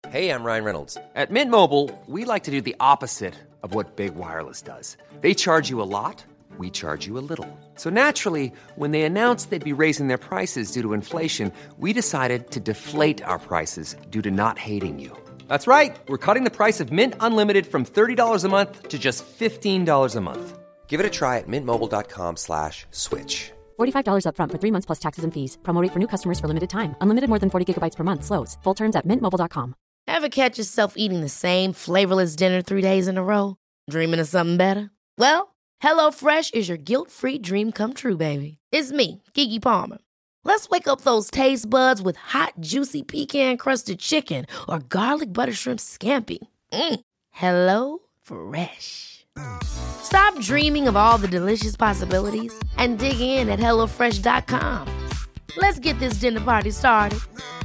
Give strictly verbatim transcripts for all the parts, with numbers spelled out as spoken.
Hey, I'm Ryan Reynolds. At Mint Mobile, we like to do the opposite of what Big Wireless does. They charge you a lot, we charge you a little. So naturally, when they announced they'd be raising their prices due to inflation, we decided to deflate our prices due to not hating you. That's right. We're cutting the price of Mint Unlimited from thirty dollars a month to just fifteen dollars a month. Give it a try at mintmobile.com slash switch. forty-five dollars up front for three months plus taxes and fees. Promo rate for new customers for limited time. Unlimited more than forty gigabytes per month. Slows full terms at mint mobile dot com. Ever catch yourself eating the same flavorless dinner three days in a row? Dreaming of something better? Well, HelloFresh is your guilt-free dream come true, baby. It's me, Keke Palmer. Let's wake up those taste buds with hot, juicy pecan-crusted chicken or garlic butter shrimp scampi. Mm. Hello Fresh. Stop dreaming of all the delicious possibilities and dig in at hello fresh dot com. Let's get this dinner party started.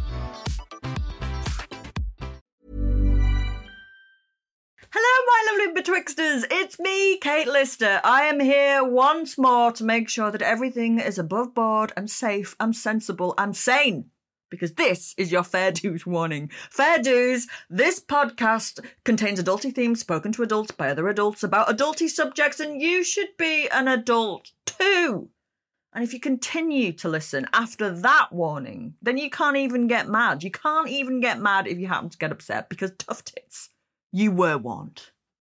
Hello, my lovely Betwixters. It's me, Kate Lister. I am here once more to make sure that everything is above board and safe and sensible and sane. Because this is your Fair Dues warning. Fair Dues, this podcast contains adulty themes spoken to adults by other adults about adulty subjects, and you should be an adult too. And if you continue to listen after that warning, then you can't even get mad. You can't even get mad if you happen to get upset, because tough tits, you were warned.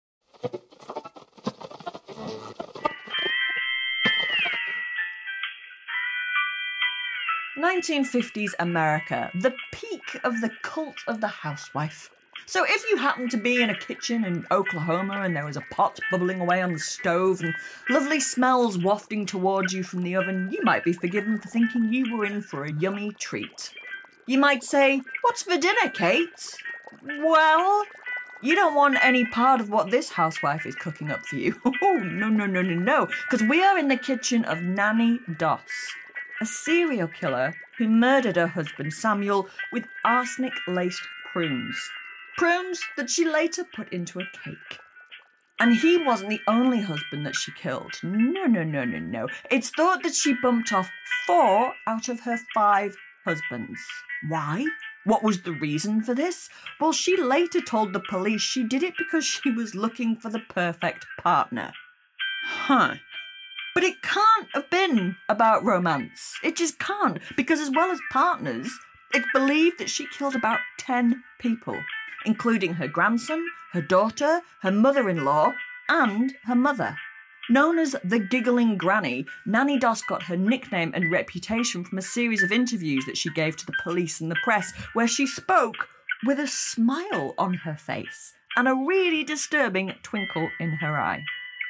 nineteen fifties America, the peak of the cult of the housewife. So if you happen to be in a kitchen in Oklahoma and there was a pot bubbling away on the stove and lovely smells wafting towards you from the oven, you might be forgiven for thinking you were in for a yummy treat. You might say, "What's for dinner, Kate?" Well, you don't want any part of what this housewife is cooking up for you. Oh, no, no, no, no, no. Because we are in the kitchen of Nanny Doss, a serial killer who murdered her husband Samuel with arsenic-laced prunes. Prunes that she later put into a cake. And he wasn't the only husband that she killed. No, no, no, no, no. It's thought that she bumped off four out of her five husbands. Why? What was the reason for this? Well, she later told the police she did it because she was looking for the perfect partner. Huh. But it can't have been about romance. It just can't, because as well as partners, it's believed that she killed about ten people, including her grandson, her daughter, her mother-in-law, and her mother. Known as the Giggling Granny, Nanny Doss got her nickname and reputation from a series of interviews that she gave to the police and the press, where she spoke with a smile on her face and a really disturbing twinkle in her eye.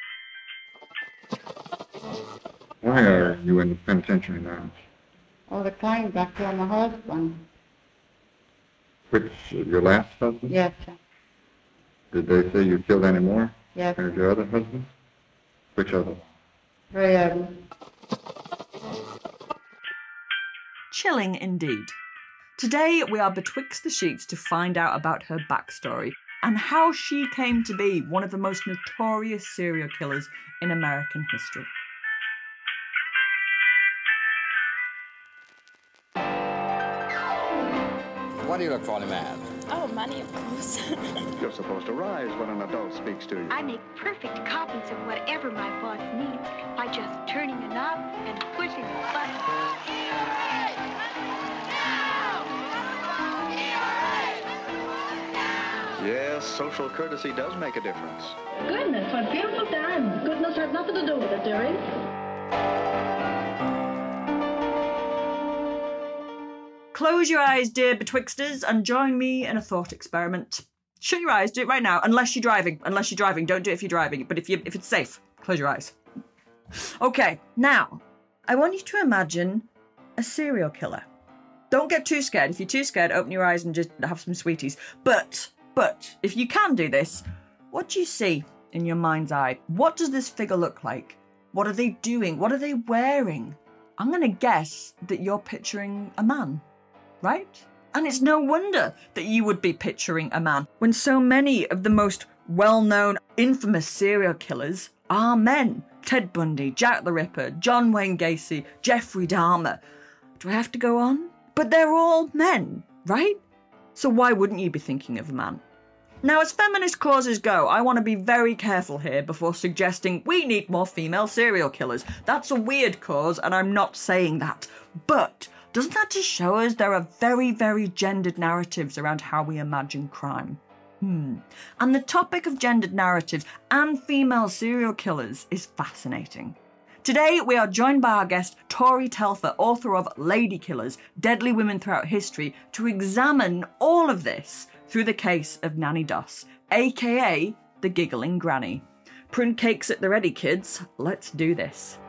Why are you in the penitentiary now? All the time back to my husband. Which, your last husband? Yes, sir. Did they say you killed any more? Yes. Or your other husband? Which other? Three of them. Chilling indeed. Today we are betwixt the sheets to find out about her backstory and how she came to be one of the most notorious serial killers in American history. What do you look for in a man? Oh, money, of course. You're supposed to rise when an adult speaks to you. I make perfect copies of whatever my boss needs by just turning a knob and pushing a button. Yes, social courtesy does make a difference. Goodness, what beautiful time. Goodness has nothing to do with it, dearie. Close your eyes, dear betwixters, and join me in a thought experiment. Shut your eyes, do it right now, unless you're driving. Unless you're driving, don't do it if you're driving. But if you if it's safe, close your eyes. Okay, now, I want you to imagine a serial killer. Don't get too scared. If you're too scared, open your eyes and just have some sweeties. But, but, if you can do this, what do you see in your mind's eye? What does this figure look like? What are they doing? What are they wearing? I'm going to guess that you're picturing a man. Right? And it's no wonder that you would be picturing a man when so many of the most well-known, infamous serial killers are men. Ted Bundy, Jack the Ripper, John Wayne Gacy, Jeffrey Dahmer. Do I have to go on? But they're all men, right? So why wouldn't you be thinking of a man? Now, as feminist causes go, I want to be very careful here before suggesting we need more female serial killers. That's a weird cause, and I'm not saying that. But doesn't that just show us there are very, very gendered narratives around how we imagine crime? Hmm. And the topic of gendered narratives and female serial killers is fascinating. Today, we are joined by our guest, Tori Telfer, author of Lady Killers, Deadly Women Throughout History, to examine all of this through the case of Nanny Doss, aka the Giggling Granny. Prune cakes at the ready, kids. Let's do this.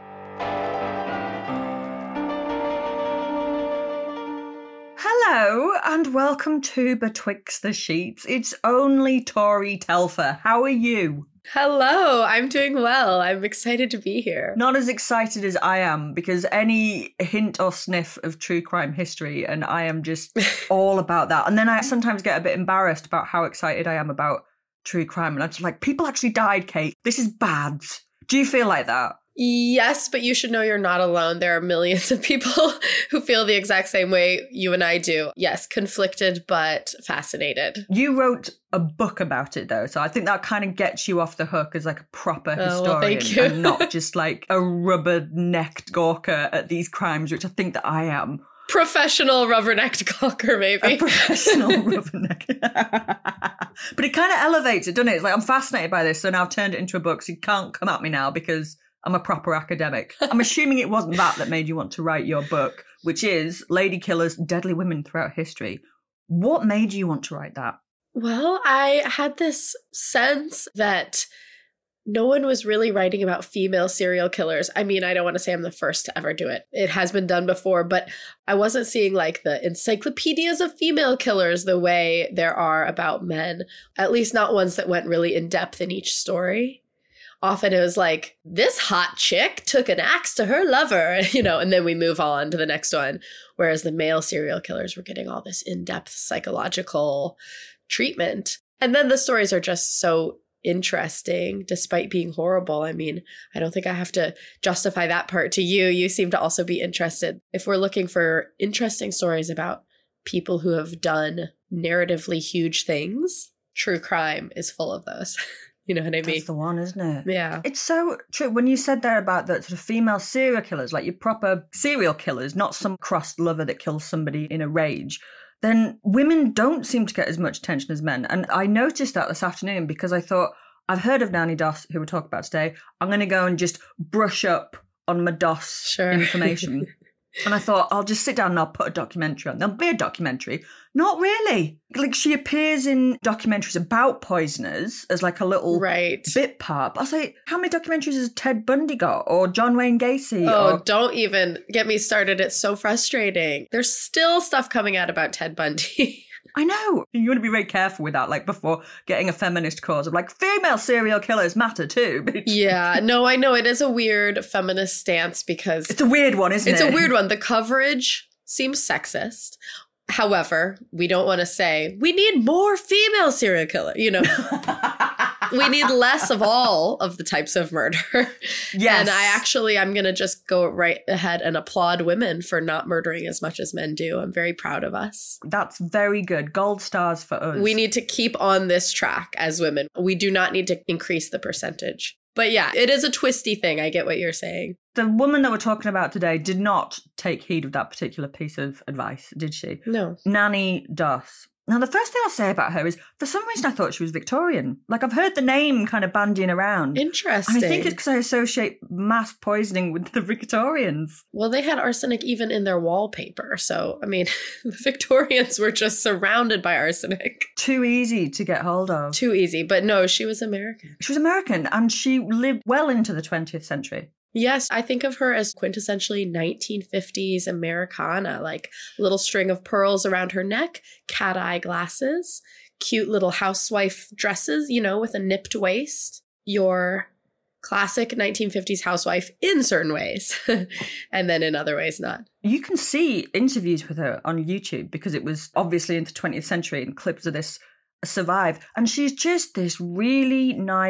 Hello, and welcome to Betwixt the Sheets. It's only Tori Telfer. How are you? Hello, I'm doing well. I'm excited to be here. Not as excited as I am, because any hint or sniff of true crime history, and I am just all about that. And then I sometimes get a bit embarrassed about how excited I am about true crime. And I'm just like, people actually died, Kate. This is bad. Do you feel like that? Yes, but you should know you're not alone. There are millions of people who feel the exact same way you and I do. Yes, conflicted, but fascinated. You wrote a book about it, though, so I think that kind of gets you off the hook as like a proper oh, historian, well, thank you. And not just like a rubber-necked gawker at these crimes, which I think that I am. Professional rubbernecked gawker, maybe. A professional rubberneck. But it kind of elevates it, doesn't it? It's like, I'm fascinated by this, so now I've turned it into a book, so you can't come at me now because I'm a proper academic. I'm assuming it wasn't that that made you want to write your book, which is Lady Killers, Deadly Women Throughout History. What made you want to write that? Well, I had this sense that no one was really writing about female serial killers. I mean, I don't want to say I'm the first to ever do it. It has been done before, but I wasn't seeing like the encyclopedias of female killers the way there are about men, at least not ones that went really in depth in each story. Often it was like, this hot chick took an axe to her lover, you know, and then we move on to the next one. Whereas the male serial killers were getting all this in-depth psychological treatment. And then the stories are just so interesting, despite being horrible. I mean, I don't think I have to justify that part to you. You seem to also be interested. If we're looking for interesting stories about people who have done narratively huge things, true crime is full of those. You know what I mean? That's the one, isn't it? Yeah. It's so true. When you said there about the sort of female serial killers, like your proper serial killers, not some crossed lover that kills somebody in a rage, then women don't seem to get as much attention as men. And I noticed that this afternoon because I thought, I've heard of Nanny Doss, who we're talking about today. I'm going to go and just brush up on my Doss sure. information. And I thought, I'll just sit down and I'll put a documentary on. There'll be a documentary. Not really. Like, she appears in documentaries about poisoners as like a little right. bit part. But I was like, how many documentaries has Ted Bundy got? Or John Wayne Gacy? Oh, or... don't even get me started. It's so frustrating. There's still stuff coming out about Ted Bundy. I know. You want to be very careful with that, like before getting a feminist cause of like, female serial killers matter too. Yeah, no, I know. It is a weird feminist stance because... It's a weird one, isn't it's it? It's a weird one. The coverage seems sexist. However, we don't want to say, we need more female serial killer, you know. We need less of all of the types of murder. Yes. And I actually, I'm going to just go right ahead and applaud women for not murdering as much as men do. I'm very proud of us. That's very good. Gold stars for us. We need to keep on this track as women. We do not need to increase the percentage. But yeah, it is a twisty thing. I get what you're saying. The woman that we're talking about today did not take heed of that particular piece of advice, did she? No. Nanny Doss. Now, the first thing I'll say about her is, for some reason, I thought she was Victorian. Like, I've heard the name kind of bandying around. Interesting. And I think it's because I associate mass poisoning with the Victorians. Well, they had arsenic even in their wallpaper. So, I mean, the Victorians were just surrounded by arsenic. Too easy to get hold of. Too easy. But no, she was American. She was American, and she lived well into the twentieth century. Yes, I think of her as quintessentially nineteen fifties Americana, like little string of pearls around her neck, cat eye glasses, cute little housewife dresses, you know, with a nipped waist. Your classic nineteen fifties housewife in certain ways, and then in other ways not. You can see interviews with her on YouTube because it was obviously into the twentieth century and clips of this survive. And she's just this really nice,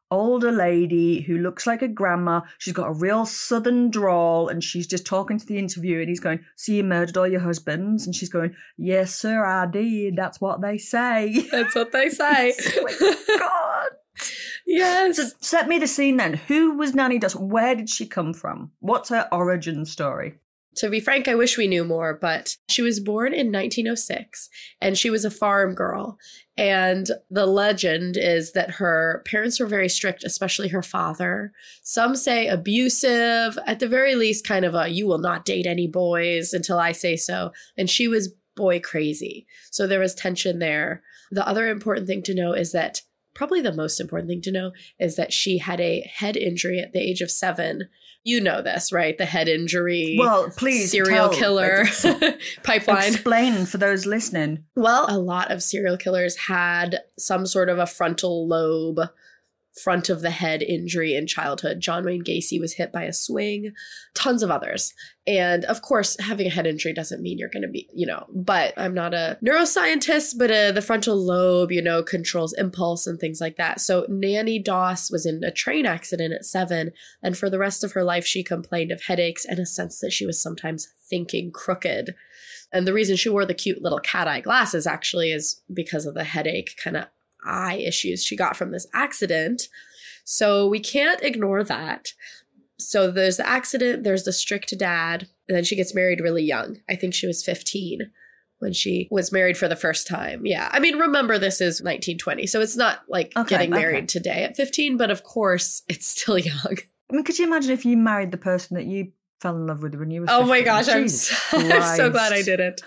older lady who looks like a grandma. She's got a real southern drawl, and she's just talking to the interviewer, and he's going, so you murdered all your husbands? And she's going, yes, sir, I did. That's what they say. That's what they say. Oh my God. Yes. So set me the scene then. Who was Nanny Dawson? Where did she come from? What's her origin story? To be frank, I wish we knew more, but she was born in nineteen oh six, and she was a farm girl. And the legend is that her parents were very strict, especially her father. Some say abusive, at the very least kind of a, you will not date any boys until I say so. And she was boy crazy. So there was tension there. The other important thing to know is that, probably the most important thing to know, is that she had a head injury at the age of seven. You know this, right? The head injury. Well, please serial tell, killer like, pipeline. Explain for those listening. Well, a lot of serial killers had some sort of a frontal lobe, front of the head injury in childhood. John Wayne Gacy was hit by a swing, tons of others. And of course, having a head injury doesn't mean you're going to be, you know, but I'm not a neuroscientist, but uh, the frontal lobe, you know, controls impulse and things like that. So Nanny Doss was in a train accident at seven. And for the rest of her life, she complained of headaches and a sense that she was sometimes thinking crooked. And the reason she wore the cute little cat eye glasses actually is because of the headache kind of eye issues she got from this accident. So we can't ignore that. So there's the accident, there's the strict dad, and then she gets married really young. I think she was fifteen when she was married for the first time. Yeah. I mean, remember, this is nineteen twenty, so it's not like okay, getting married okay. today at fifteen, but of course, it's still young. I mean, could you imagine if you married the person that you fell in love with when you were fifteen? Oh my gosh, I'm so, I'm so glad I didn't.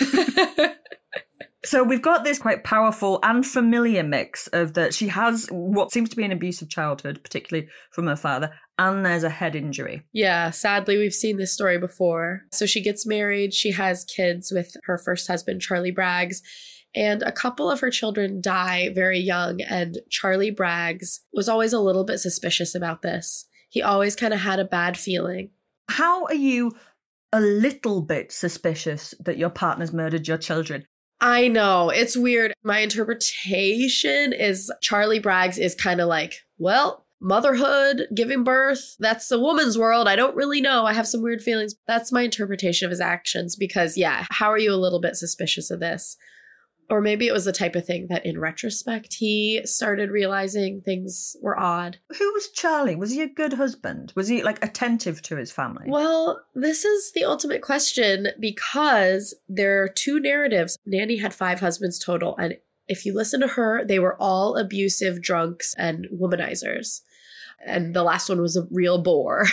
So we've got this quite powerful and familiar mix of that she has what seems to be an abusive childhood, particularly from her father, and there's a head injury. Yeah, sadly, we've seen this story before. So she gets married, she has kids with her first husband, Charlie Braggs, and a couple of her children die very young, and Charlie Braggs was always a little bit suspicious about this. He always kind of had a bad feeling. How are you a little bit suspicious that your partner's murdered your children? I know, it's weird. My interpretation is Charlie Braggs is kind of like, well, motherhood, giving birth, that's the woman's world. I don't really know. I have some weird feelings. That's my interpretation of his actions because, yeah, how are you a little bit suspicious of this? Or maybe it was the type of thing that in retrospect, he started realizing things were odd. Who was Charlie? Was he a good husband? Was he like attentive to his family? Well, this is the ultimate question because there are two narratives. Nanny had five husbands total. And if you listen to her, they were all abusive drunks and womanizers. And the last one was a real bore.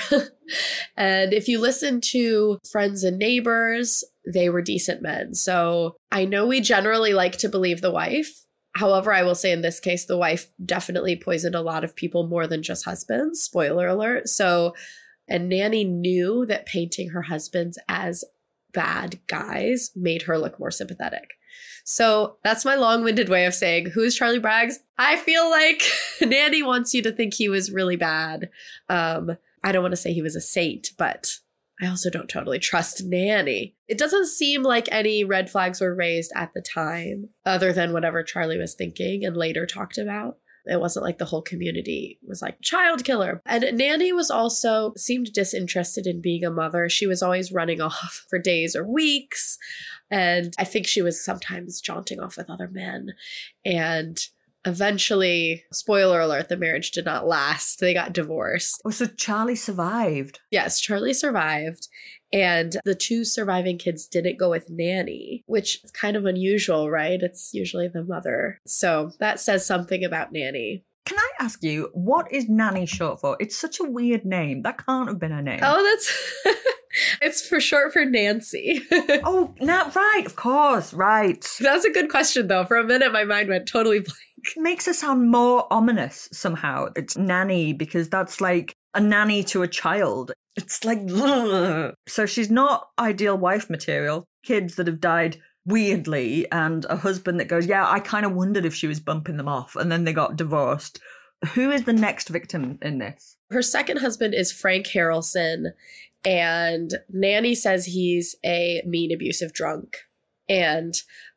And if you listen to friends and neighbors, they were decent men. So I know we generally like to believe the wife. However, I will say in this case, the wife definitely poisoned a lot of people more than just husbands. Spoiler alert. So, and Nanny knew that painting her husbands as bad guys made her look more sympathetic. So that's my long-winded way of saying, who's Charlie Braggs? I feel like Nanny wants you to think he was really bad. Um, I don't want to say he was a saint, but I also don't totally trust Nanny. It doesn't seem like any red flags were raised at the time, other than whatever Charlie was thinking and later talked about. It wasn't like the whole community was like, child killer. And Nanny was also, seemed disinterested in being a mother. She was always running off for days or weeks. And I think she was sometimes jaunting off with other men. And eventually, spoiler alert, the marriage did not last. They got divorced. Oh, so Charlie survived. Yes, Charlie survived. And the two surviving kids didn't go with Nanny, which is kind of unusual, right? It's usually the mother. So that says something about Nanny. Can I ask you, what is Nanny short for? It's such a weird name. That can't have been her name. Oh, that's... It's for short for Nancy. Oh, not right. Of course. Right. That's a good question, though. For a minute, my mind went totally blank. It makes her sound more ominous somehow. It's Nanny because that's like a nanny to a child. It's like, ugh. So she's not ideal wife material. Kids that have died weirdly and a husband that goes, yeah, I kind of wondered if she was bumping them off. And then they got divorced. Who is the next victim in this? Her second husband is Frank Harrelson. And Nanny says he's a mean, abusive drunk. And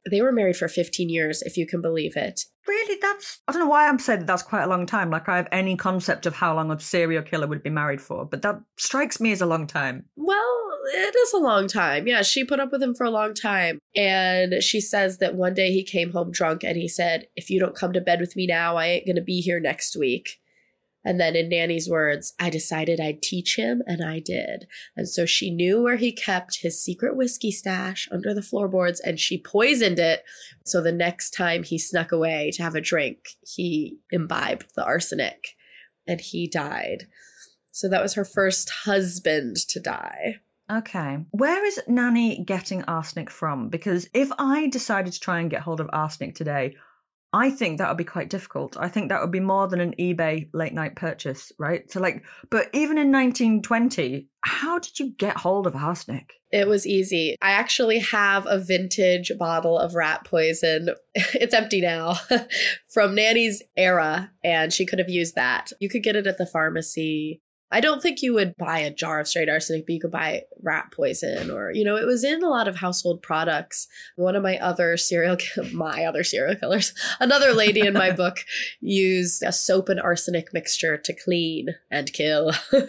They were married for fifteen years, if you can believe it. Really? That's... I don't know why I'm saying that that's quite a long time. Like, I have any concept of how long a serial killer would be married for, but that strikes me as a long time. Well, it is a long time. Yeah, she put up with him for a long time. And she says that one day he came home drunk and he said, if you don't come to bed with me now, I ain't going to be here next week. And then in Nanny's words, I decided I'd teach him, and I did. And so she knew where he kept his secret whiskey stash under the floorboards, and she poisoned it. So the next time he snuck away to have a drink, he imbibed the arsenic, and he died. So that was her first husband to die. Okay. Where is Nanny getting arsenic from? Because if I decided to try and get hold of arsenic today, I think that would be quite difficult. I think that would be more than an eBay late night purchase, right? So like, but even in nineteen twenty, how did you get hold of arsenic? It was easy. I actually have a vintage bottle of rat poison. It's empty now from Nanny's era, and she could have used that. You could get it at the pharmacy. I don't think you would buy a jar of straight arsenic, but you could buy rat poison, or, you know, it was in a lot of household products. One of my other serial, my other serial killers, another lady in my book used a soap and arsenic mixture to clean and kill.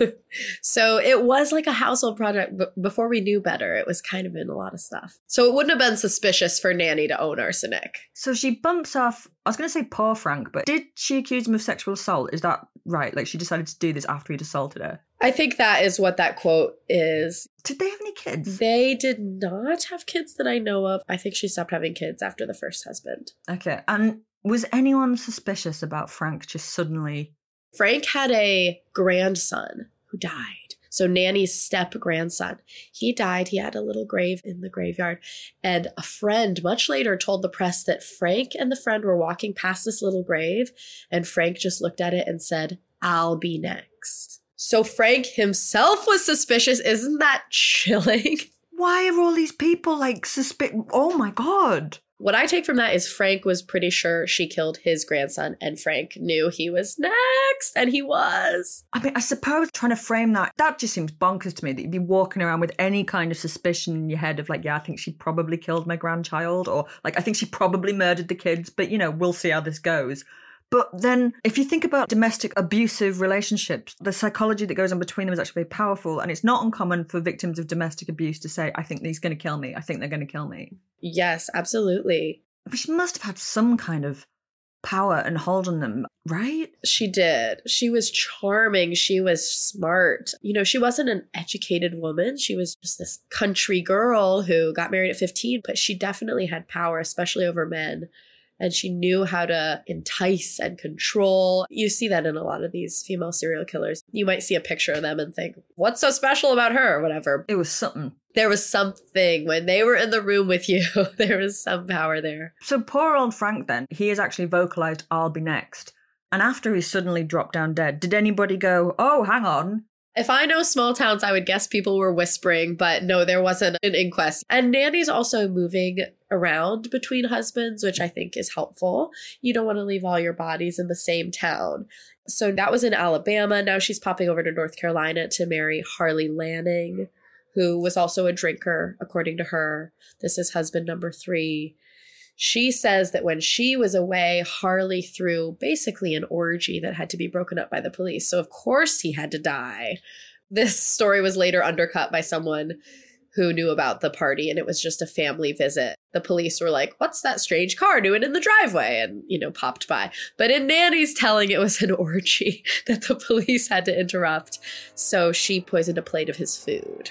So it was like a household product, but before we knew better, it was kind of in a lot of stuff. So it wouldn't have been suspicious for Nanny to own arsenic. So she bumps off, I was going to say poor Frank, but did she accuse him of sexual assault? Is that right? Like, she decided to do this after he'd assaulted her? I think that is what that quote is. Did they have any kids? They did not have kids that I know of. I think she stopped having kids after the first husband. Okay. And was anyone suspicious about Frank just suddenly? Frank had a grandson who died. So Nanny's step-grandson. He died. He had a little grave in the graveyard. And a friend much later told the press that Frank and the friend were walking past this little grave, and Frank just looked at it and said, I'll be next. So Frank himself was suspicious. Isn't that chilling? Why are all these people like suspicious? Oh my God. What I take from that is Frank was pretty sure she killed his grandson, and Frank knew he was next, and he was. I mean, I suppose trying to frame that, that just seems bonkers to me, that you'd be walking around with any kind of suspicion in your head of like, yeah, I think she probably killed my grandchild, or like, I think she probably murdered the kids, but you know, we'll see how this goes. But then if you think about domestic abusive relationships, the psychology that goes on between them is actually very powerful. And it's not uncommon for victims of domestic abuse to say, I think he's going to kill me. I think they're going to kill me. Yes, absolutely. But she must have had some kind of power and hold on them, right? She did. She was charming. She was smart. You know, she wasn't an educated woman. She was just this country girl who got married at fifteen, but she definitely had power, especially over men. And she knew how to entice and control. You see that in a lot of these female serial killers. You might see a picture of them and think, what's so special about her or whatever. It was something. There was something. When they were in the room with you, there was some power there. So poor old Frank then, he has actually vocalised, I'll be next. And after he suddenly dropped down dead, did anybody go, oh, hang on? If I know small towns, I would guess people were whispering, but no, there wasn't an inquest. And Nanny's also moving around between husbands, which I think is helpful. You don't want to leave all your bodies in the same town. So that was in Alabama. Now she's popping over to North Carolina to marry Harley Lanning, who was also a drinker, according to her. This is husband number three. She says that when she was away, Harley threw basically an orgy that had to be broken up by the police. So of course he had to die. This story was later undercut by someone who knew about the party, and it was just a family visit. The police were like, what's that strange car doing in the driveway? And, you know, popped by. But in Nanny's telling, it was an orgy that the police had to interrupt. So she poisoned a plate of his food.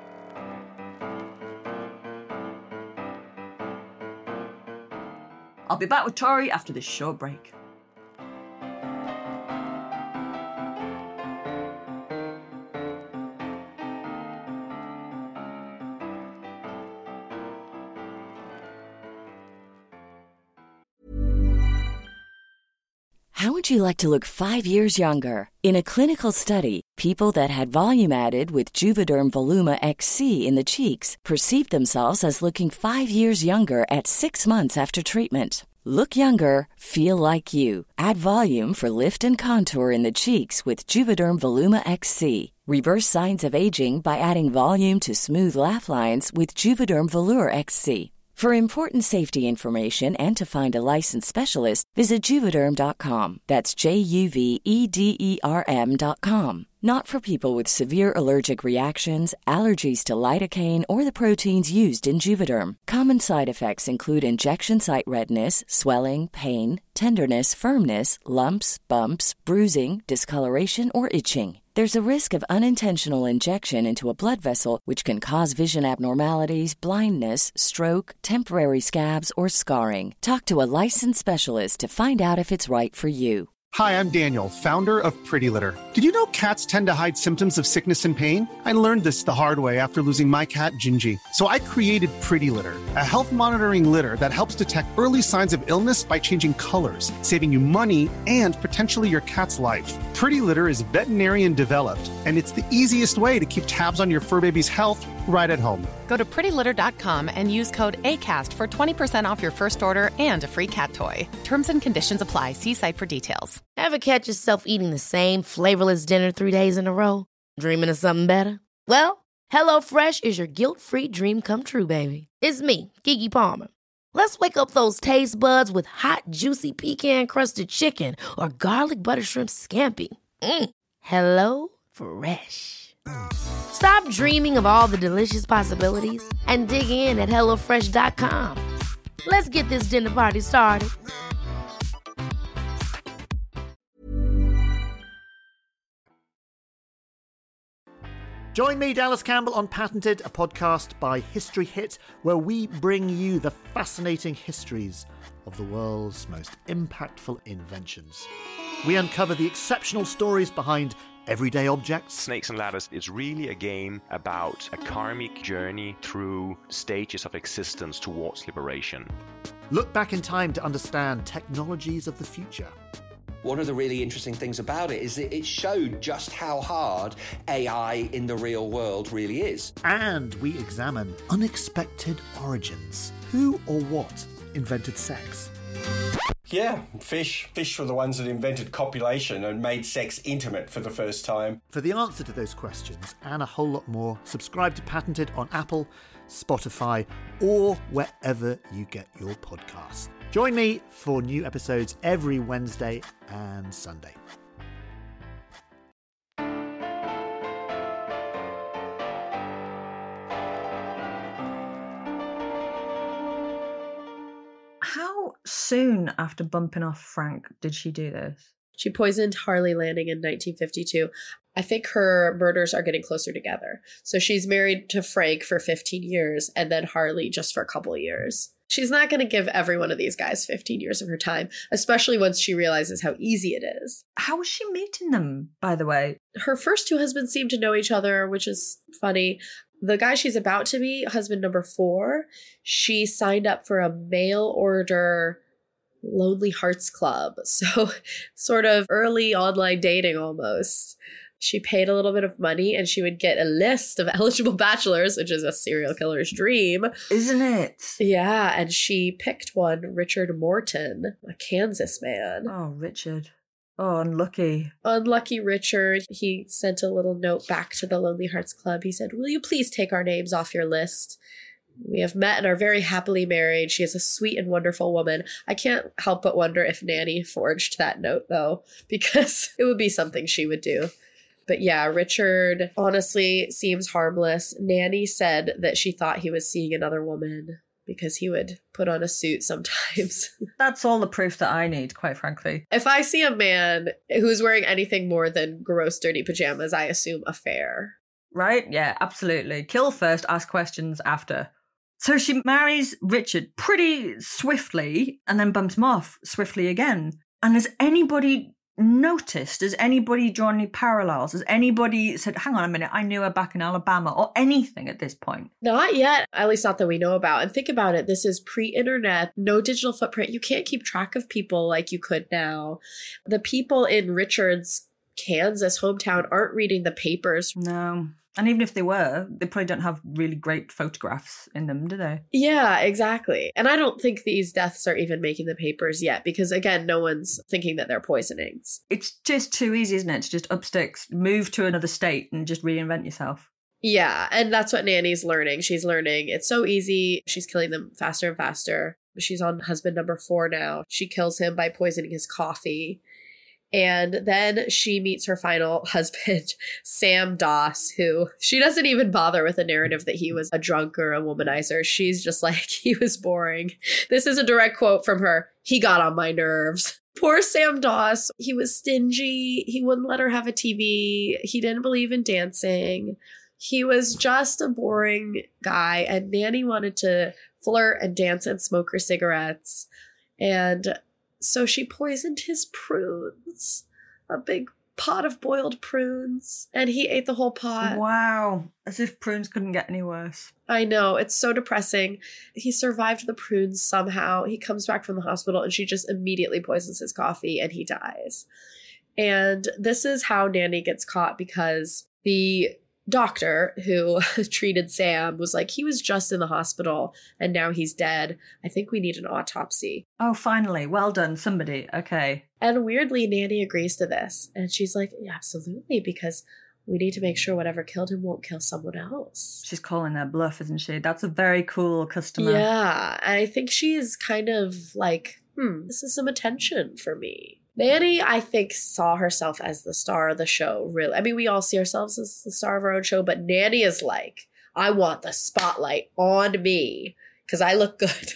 I'll be back with Tori after this short break. How would you like to look five years younger? In a clinical study, people that had volume added with Juvederm Voluma X C in the cheeks perceived themselves as looking five years younger at six months after treatment. Look younger, feel like you. Add volume for lift and contour in the cheeks with Juvederm Voluma X C. Reverse signs of aging by adding volume to smooth laugh lines with Juvederm Volure X C. For important safety information and to find a licensed specialist, visit Juvederm dot com. That's J U V E D E R M dot com. Not for people with severe allergic reactions, allergies to lidocaine, or the proteins used in Juvederm. Common side effects include injection site redness, swelling, pain, tenderness, firmness, lumps, bumps, bruising, discoloration, or itching. There's a risk of unintentional injection into a blood vessel, which can cause vision abnormalities, blindness, stroke, temporary scabs, or scarring. Talk to a licensed specialist to find out if it's right for you. Hi, I'm Daniel, founder of Pretty Litter. Did you know cats tend to hide symptoms of sickness and pain? I learned this the hard way after losing my cat, Gingy. So I created Pretty Litter, a health monitoring litter that helps detect early signs of illness by changing colors, saving you money and potentially your cat's life. Pretty Litter is veterinarian developed, and it's the easiest way to keep tabs on your fur baby's health right at home. Go to pretty litter dot com and use code ACAST for twenty percent off your first order and a free cat toy. Terms and conditions apply. See site for details. Ever catch yourself eating the same flavorless dinner three days in a row? Dreaming of something better? Well, HelloFresh is your guilt-free dream come true, baby. It's me, Keke Palmer. Let's wake up those taste buds with hot, juicy pecan-crusted chicken or garlic butter shrimp scampi. Mm. Hello Fresh. Stop dreaming of all the delicious possibilities and dig in at hello fresh dot com. Let's get this dinner party started. Join me, Dallas Campbell, on Patented, a podcast by History Hit, where we bring you the fascinating histories of the world's most impactful inventions. We uncover the exceptional stories behind everyday objects. Snakes and Ladders is really a game about a karmic journey through stages of existence towards liberation. Look back in time to understand technologies of the future. One of the really interesting things about it is that it showed just how hard A I in the real world really is. And we examine unexpected origins. Who or what invented sex? Yeah, fish. Fish were the ones that invented copulation and made sex intimate for the first time. For the answer to those questions and a whole lot more, subscribe to Patented on Apple, Spotify, or wherever you get your podcasts. Join me for new episodes every Wednesday and Sunday. How soon after bumping off Frank did she do this? She poisoned Harley Lanning in nineteen fifty-two. I think her murders are getting closer together. So she's married to Frank for fifteen years and then Harley just for a couple of years. She's not going to give every one of these guys fifteen years of her time, especially once she realizes how easy it is. How was she meeting them, by the way? Her first two husbands seem to know each other, which is funny. The guy she's about to meet, husband number four, she signed up for a mail order Lonely Hearts Club. So sort of early online dating almost. She paid a little bit of money and she would get a list of eligible bachelors, which is a serial killer's dream. Isn't it? Yeah, and she picked one, Richard Morton, a Kansas man. Oh, Richard. Oh, unlucky. Unlucky Richard. He sent a little note back to the Lonely Hearts Club. He said, "Will you please take our names off your list? We have met and are very happily married. She is a sweet and wonderful woman." I can't help but wonder if Nanny forged that note, though, because it would be something she would do. But yeah, Richard honestly seems harmless. Nanny said that she thought he was seeing another woman because he would put on a suit sometimes. That's all the proof that I need, quite frankly. If I see a man who's wearing anything more than gross, dirty pajamas, I assume affair. Right? Yeah, absolutely. Kill first, ask questions after. So she marries Richard pretty swiftly and then bumps him off swiftly again. And has anybody noticed? Has anybody drawn any parallels? Has anybody said, hang on a minute, I knew her back in Alabama, or anything at this point? Not yet, at least not that we know about. And think about it, this is pre-internet, no digital footprint. You can't keep track of people like you could now. The people in Richard's Kansas hometown aren't reading the papers. No. And even if they were, they probably don't have really great photographs in them, do they? Yeah, exactly. And I don't think these deaths are even making the papers yet because, again, no one's thinking that they're poisonings. It's just too easy, isn't it? To just up sticks, move to another state and just reinvent yourself. Yeah, and that's what Nanny's learning. She's learning it's so easy. She's killing them faster and faster. She's on husband number four now. She kills him by poisoning his coffee. And then she meets her final husband, Sam Doss, who she doesn't even bother with a narrative that he was a drunk or a womanizer. She's just like, he was boring. This is a direct quote from her. He got on my nerves. Poor Sam Doss. He was stingy. He wouldn't let her have a T V. He didn't believe in dancing. He was just a boring guy. And Nanny wanted to flirt and dance and smoke her cigarettes. And so she poisoned his prunes, a big pot of boiled prunes, and he ate the whole pot. Wow. As if prunes couldn't get any worse. I know. It's so depressing. He survived the prunes somehow. He comes back from the hospital and she just immediately poisons his coffee and he dies. And this is how Nanny gets caught because the doctor who treated Sam was like, he was just in the hospital and now he's dead. I think we need an autopsy. Oh, finally. Well done, somebody. Okay. And weirdly, Nanny agrees to this. And she's like, yeah, absolutely, because we need to make sure whatever killed him won't kill someone else. She's calling their bluff, isn't she? That's a very cool customer. Yeah. And I think she's kind of like, hmm, this is some attention for me. Nanny, I think, saw herself as the star of the show, really. I mean, we all see ourselves as the star of our own show, but Nanny is like, I want the spotlight on me because I look good.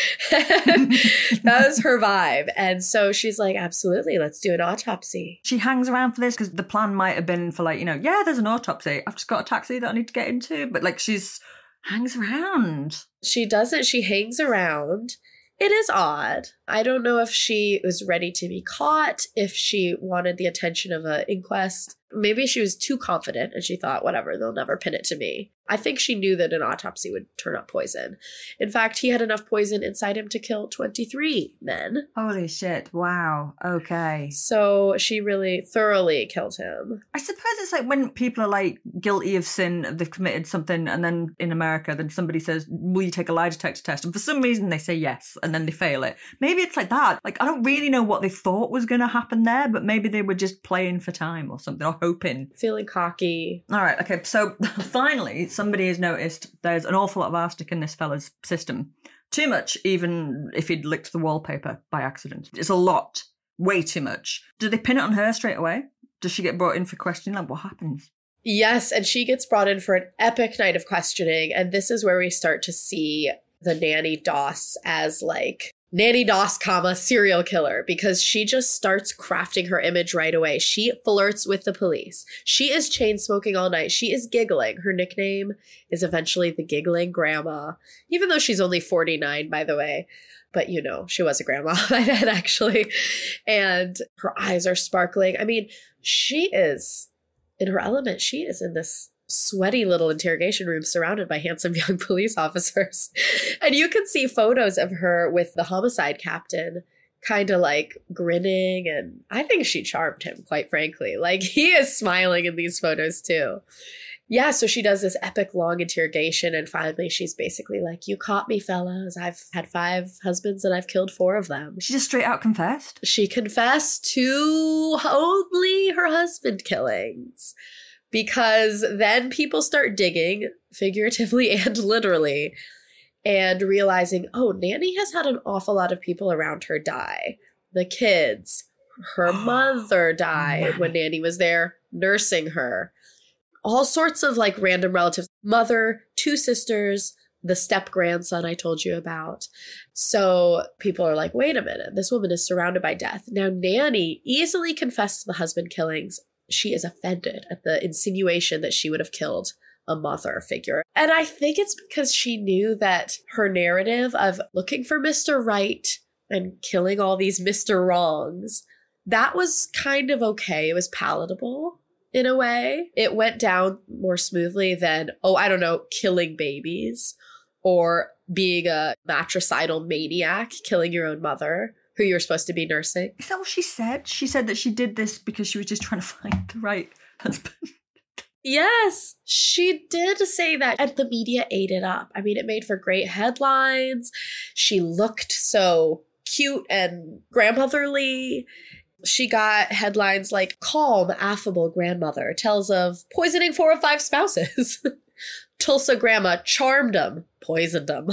That was her vibe. And so she's like, absolutely, let's do an autopsy. She hangs around for this because the plan might have been for like, you know, yeah, there's an autopsy. I've just got a taxi that I need to get into. But like, she's hangs around. She doesn't. She hangs around. It is odd. I don't know if she was ready to be caught, if she wanted the attention of an inquest. Maybe she was too confident and she thought, whatever, they'll never pin it to me. I think she knew that an autopsy would turn up poison. In fact, he had enough poison inside him to kill twenty-three men. Holy shit. Wow. Okay. So she really thoroughly killed him. I suppose it's like when people are like guilty of sin, they've committed something, and then in America, then somebody says, will you take a lie detector test? And for some reason they say yes, and then they fail it. Maybe it's like that. Like, I don't really know what they thought was going to happen there, but maybe they were just playing for time or something, or hoping. Feeling cocky. All right. Okay. So finally, somebody has noticed there's an awful lot of arsenic in this fella's system. Too much, even if he'd licked the wallpaper by accident. It's a lot. Way too much. Do they pin it on her straight away? Does she get brought in for questioning? Like, what happens? Yes, and she gets brought in for an epic night of questioning. And this is where we start to see the Nanny Doss as like Nanny Doss, comma, serial killer, because she just starts crafting her image right away. She flirts with the police. She is chain smoking all night. She is giggling. Her nickname is eventually the Giggling Grandma, even though she's only forty-nine, by the way. But, you know, she was a grandma by then, actually. And her eyes are sparkling. I mean, she is in her element. She is in this sweaty little interrogation room surrounded by handsome young police officers. And you can see photos of her with the homicide captain kind of like grinning. And I think she charmed him, quite frankly. Like, he is smiling in these photos too. Yeah, so she does this epic long interrogation, and finally she's basically like, you caught me, fellas. I've had five husbands and I've killed four of them. She just straight out confessed? She confessed to only her husband killings. Because then people start digging, figuratively and literally, and realizing, oh, Nanny has had an awful lot of people around her die. The kids, her mother died when Nanny was there nursing her. All sorts of like random relatives. Mother, two sisters, the step-grandson I told you about. So people are like, wait a minute, this woman is surrounded by death. Now, Nanny easily confessed to the husband killings. She is offended at the insinuation that she would have killed a mother figure. And I think it's because she knew that her narrative of looking for Mister Right and killing all these Mister Wrongs, that was kind of okay. It was palatable in a way. It went down more smoothly than, oh, I don't know, killing babies or being a matricidal maniac, killing your own mother, who you're supposed to be nursing. Is that what she said? She said that she did this because she was just trying to find the right husband. Yes, she did say that, and the media ate it up. I mean, it made for great headlines. She looked so cute and grandmotherly. She got headlines like, calm, affable grandmother tells of poisoning four of five spouses. Tulsa grandma charmed them, poisoned them.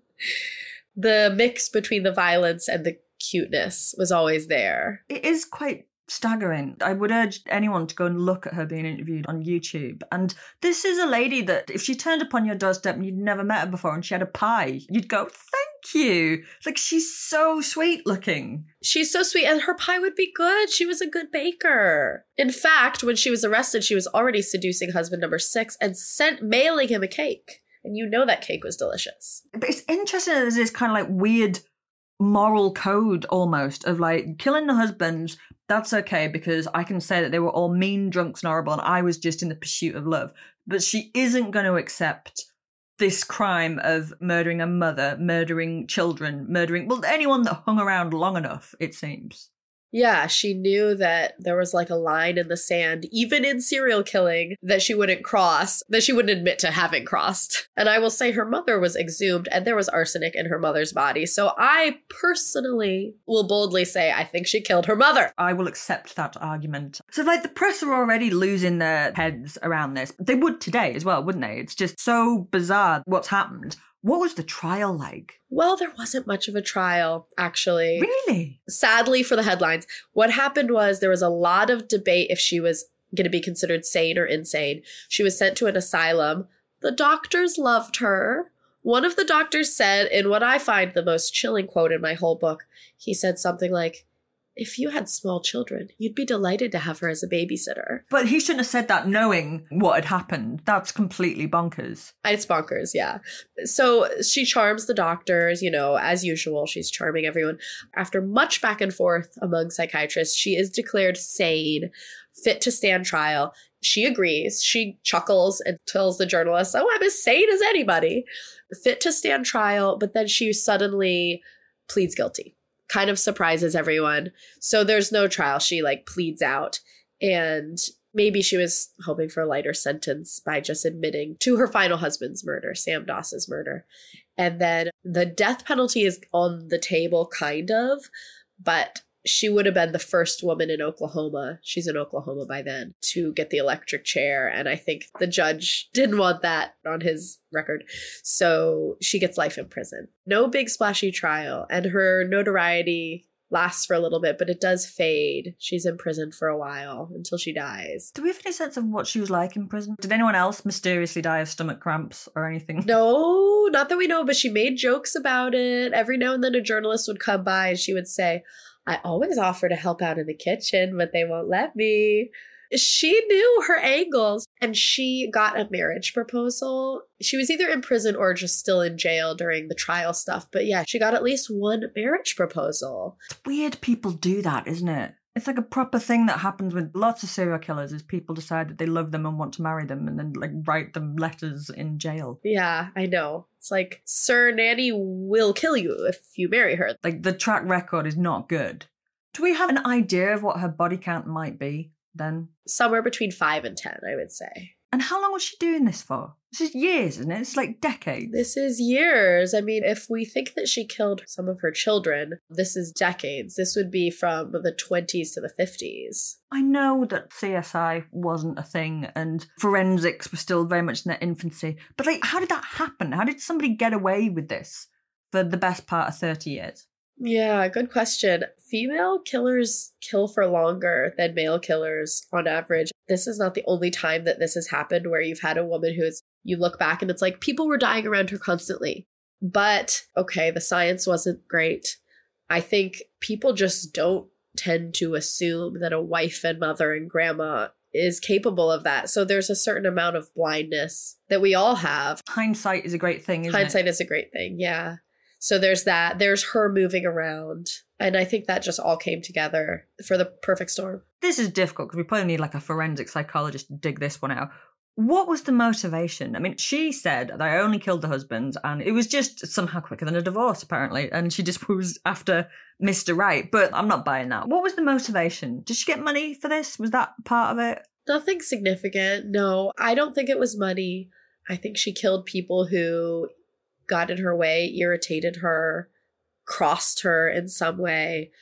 The mix between the violence and the cuteness was always there. It is quite staggering. I would urge anyone to go and look at her being interviewed on YouTube. And this is a lady that if she turned up on your doorstep and you'd never met her before and she had a pie, you'd go, thank you. Like, she's so sweet looking. She's so sweet, and her pie would be good. She was a good baker. In fact, when she was arrested, she was already seducing husband number six and sent mailing him a cake. And you know that cake was delicious. But it's interesting that there's this kind of like weird moral code almost of like killing the husbands, that's okay because I can say that they were all mean, drunks and horrible and I was just in the pursuit of love. But she isn't going to accept this crime of murdering a mother, murdering children, murdering, well, anyone that hung around long enough, it seems. Yeah, she knew that there was like a line in the sand, even in serial killing, that she wouldn't cross, that she wouldn't admit to having crossed. And I will say her mother was exhumed and there was arsenic in her mother's body. So I personally will boldly say I think she killed her mother. I will accept that argument. So like the press are already losing their heads around this. They would today as well, wouldn't they? It's just so bizarre what's happened. What was the trial like? Well, there wasn't much of a trial, actually. Really? Sadly for the headlines. What happened was there was a lot of debate if she was going to be considered sane or insane. She was sent to an asylum. The doctors loved her. One of the doctors said, in what I find the most chilling quote in my whole book, he said something like, if you had small children, you'd be delighted to have her as a babysitter. But he shouldn't have said that knowing what had happened. That's completely bonkers. It's bonkers, yeah. So she charms the doctors, you know, as usual. She's charming everyone. After much back and forth among psychiatrists, she is declared sane, fit to stand trial. She agrees. She chuckles and tells the journalist, oh, I'm as sane as anybody. Fit to stand trial, but then she suddenly pleads guilty. Kind of surprises everyone. So there's no trial. She like pleads out, and maybe she was hoping for a lighter sentence by just admitting to her final husband's murder, Sam Doss's murder. And then the death penalty is on the table, kind of, but she would have been the first woman in Oklahoma. She's in Oklahoma by then to get the electric chair. And I think the judge didn't want that on his record. So she gets life in prison. No big splashy trial. And her notoriety lasts for a little bit, but it does fade. She's in prison for a while until she dies. Do we have any sense of what she was like in prison? Did anyone else mysteriously die of stomach cramps or anything? No, not that we know, but she made jokes about it. Every now and then a journalist would come by and she would say, I always offer to help out in the kitchen, but they won't let me. She knew her angles, and she got a marriage proposal. She was either in prison or just still in jail during the trial stuff. But yeah, she got at least one marriage proposal. It's weird people do that, isn't it? It's like a proper thing that happens with lots of serial killers is people decide that they love them and want to marry them and then like write them letters in jail. Yeah, I know. It's like, sir, Nanny will kill you if you marry her. Like the track record is not good. Do we have an idea of what her body count might be then? Somewhere between five and ten, I would say. And how long was she doing this for? This is years, isn't it? It's like decades. This is years. I mean, if we think that she killed some of her children, this is decades. This would be from the twenties to the fifties. I know that C S I wasn't a thing and forensics were still very much in their infancy. But like, how did that happen? How did somebody get away with this for the best part of thirty years? Yeah, good question. Female killers kill for longer than male killers on average. This is not the only time that this has happened where you've had a woman who's, you look back and it's like people were dying around her constantly. But, okay, the science wasn't great. I think people just don't tend to assume that a wife and mother and grandma is capable of that. So there's a certain amount of blindness that we all have. Hindsight is a great thing, isn't Hindsight it? is a great thing, yeah. So there's that. There's her moving around. And I think that just all came together for the perfect storm. This is difficult because we probably need like a forensic psychologist to dig this one out. What was the motivation? I mean, she said that I only killed the husband and it was just somehow quicker than a divorce, apparently. And she just was after Mister Right. But I'm not buying that. What was the motivation? Did she get money for this? Was that part of it? Nothing significant. No, I don't think it was money. I think she killed people who got in her way, irritated her, crossed her in some way.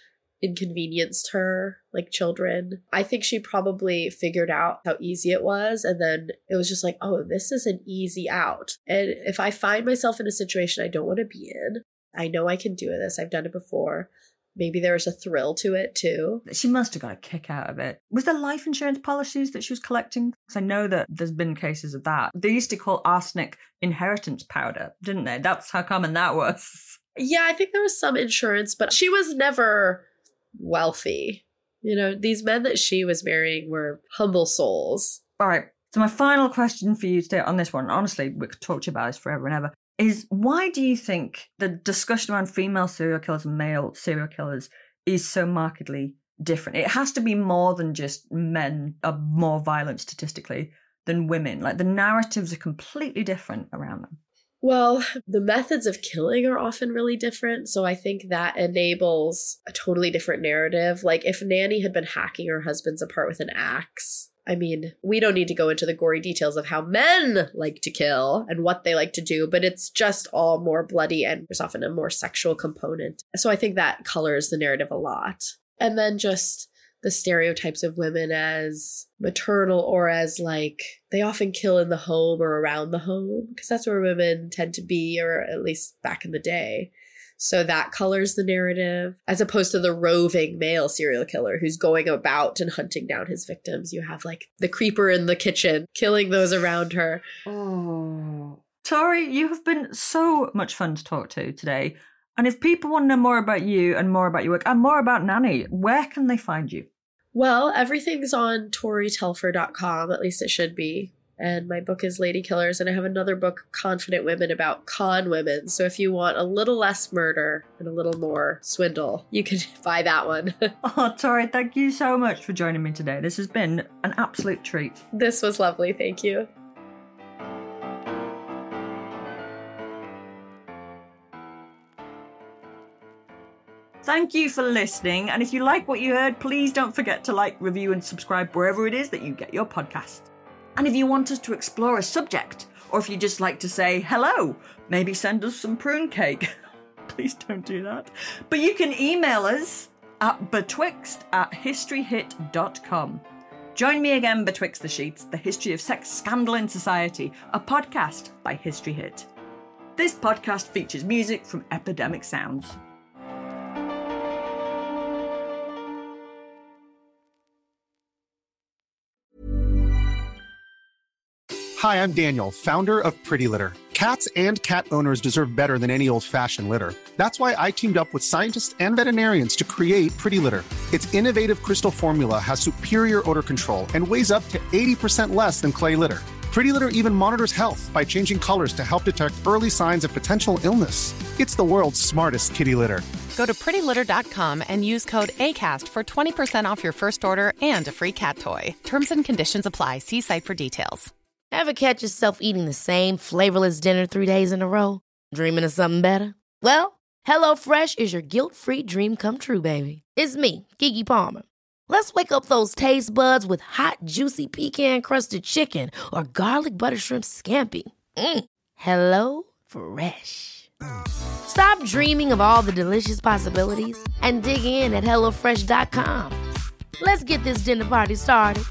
inconvenienced her like children. I think she probably figured out how easy it was. And then it was just like, oh, this is an easy out. And if I find myself in a situation I don't want to be in, I know I can do this. I've done it before. Maybe there was a thrill to it too. She must have got a kick out of it. Was there life insurance policies that she was collecting? Because I know that there's been cases of that. They used to call arsenic inheritance powder, didn't they? That's how common that was. Yeah, I think there was some insurance, but she was never wealthy. You know, these men that she was marrying were humble souls. All right. So my final question for you today on this one, honestly, we could talk to you about this forever and ever, is why do you think the discussion around female serial killers and male serial killers is so markedly different? It has to be more than just men are more violent statistically than women. Like the narratives are completely different around them. Well, the methods of killing are often really different. So I think that enables a totally different narrative. Like if Nanny had been hacking her husbands apart with an axe, I mean, we don't need to go into the gory details of how men like to kill and what they like to do, but it's just all more bloody and there's often a more sexual component. So I think that colors the narrative a lot. And then just the stereotypes of women as maternal or as like, they often kill in the home or around the home because that's where women tend to be, or at least back in the day. So that colors the narrative, as opposed to the roving male serial killer who's going about and hunting down his victims. You have like the creeper in the kitchen, killing those around her. Oh, Tori, you have been so much fun to talk to today. And if people want to know more about you and more about your work and more about Nanny, where can they find you? Well, everything's on tori telfer dot com, at least it should be. And my book is Lady Killers, and I have another book, Confident Women, about con women. So if you want a little less murder and a little more swindle, you can buy that one. Oh, Tori, thank you so much for joining me today. This has been an absolute treat. This was lovely. Thank you. Thank you for listening. And if you like what you heard, please don't forget to like, review, and subscribe wherever it is that you get your podcasts. And if you want us to explore a subject, or if you just like to say hello, maybe send us some prune cake. Please don't do that. But you can email us at betwixt at historyhit dot com. Join me again betwixt the sheets, the history of sex scandal in society, a podcast by History Hit. This podcast features music from Epidemic Sounds. Hi, I'm Daniel, founder of Pretty Litter. Cats and cat owners deserve better than any old-fashioned litter. That's why I teamed up with scientists and veterinarians to create Pretty Litter. Its innovative crystal formula has superior odor control and weighs up to eighty percent less than clay litter. Pretty Litter even monitors health by changing colors to help detect early signs of potential illness. It's the world's smartest kitty litter. Go to pretty litter dot com and use code ACAST for twenty percent off your first order and a free cat toy. Terms and conditions apply. See site for details. Ever catch yourself eating the same flavorless dinner three days in a row? Dreaming of something better? Well, HelloFresh is your guilt-free dream come true, baby. It's me, Keke Palmer. Let's wake up those taste buds with hot, juicy pecan-crusted chicken or garlic butter shrimp scampi. Mm. Hello Fresh. Stop dreaming of all the delicious possibilities and dig in at hello fresh dot com. Let's get this dinner party started.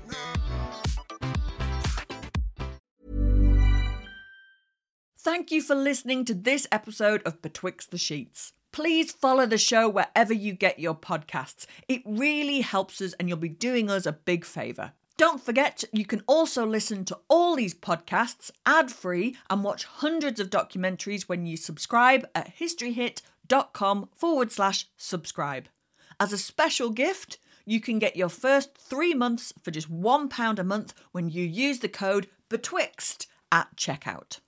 Thank you for listening to this episode of Betwixt the Sheets. Please follow the show wherever you get your podcasts. It really helps us and you'll be doing us a big favour. Don't forget, you can also listen to all these podcasts ad-free and watch hundreds of documentaries when you subscribe at historyhit.com forward slash subscribe. As a special gift, you can get your first three months for just one pound a month when you use the code BETWIXT at checkout.